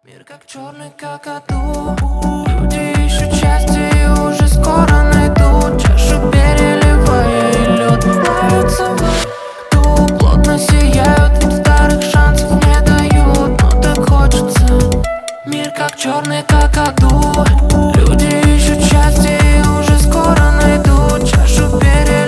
Мир как черный какаду. Люди ищут счастье и уже скоро найдут. Чашу переливая и лед плавится во рту. Плотно сияют, им старых шансов не дают. Но так хочется. Мир как черный какаду. Люди ищут счастье и уже скоро найдут. Чашу переливая